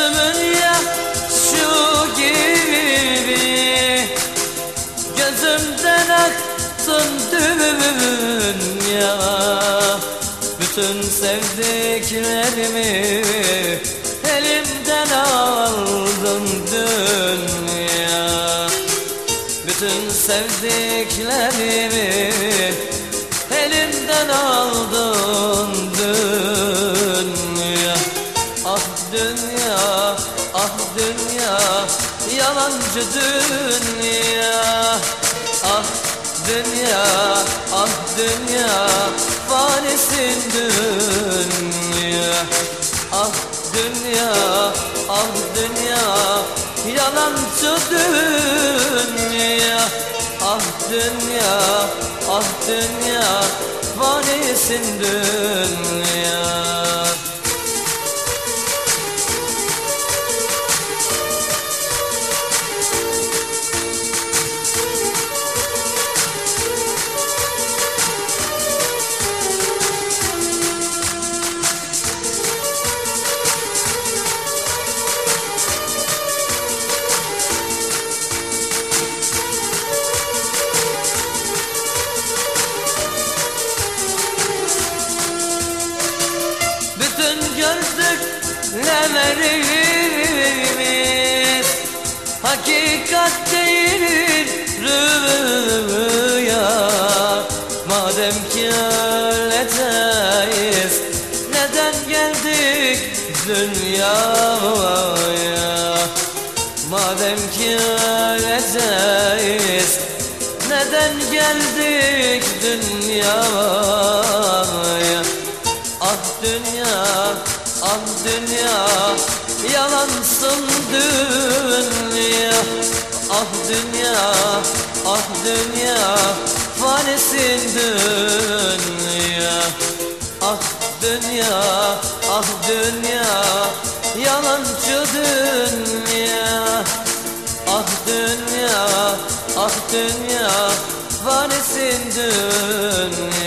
Gözümün yaşı gibi gözümden aktın dünya. Bütün sevdiklerimi elimden aldın dünya. Bütün sevdiklerimi elimden aldın dünya. Ah dünya, ah dünya, yalancı dünya. Ah dünya, ah dünya, fanisin dünya. Ah dünya, ah dünya, yalancı dünya. Ah dünya, ah dünya, fanisin dünya. Gördüklerimiz hakikat değil rüya. Madem ki öleceğiz, neden geldik dünyaya? Madem ki öleceğiz, neden geldik dünyaya? Ah dünya, ah dünya, yalansın dünya. Ah dünya, ah dünya, fanisin dünya. Ah dünya, ah dünya, yalancı dünya. Ah dünya, ah dünya, fanisin dünya.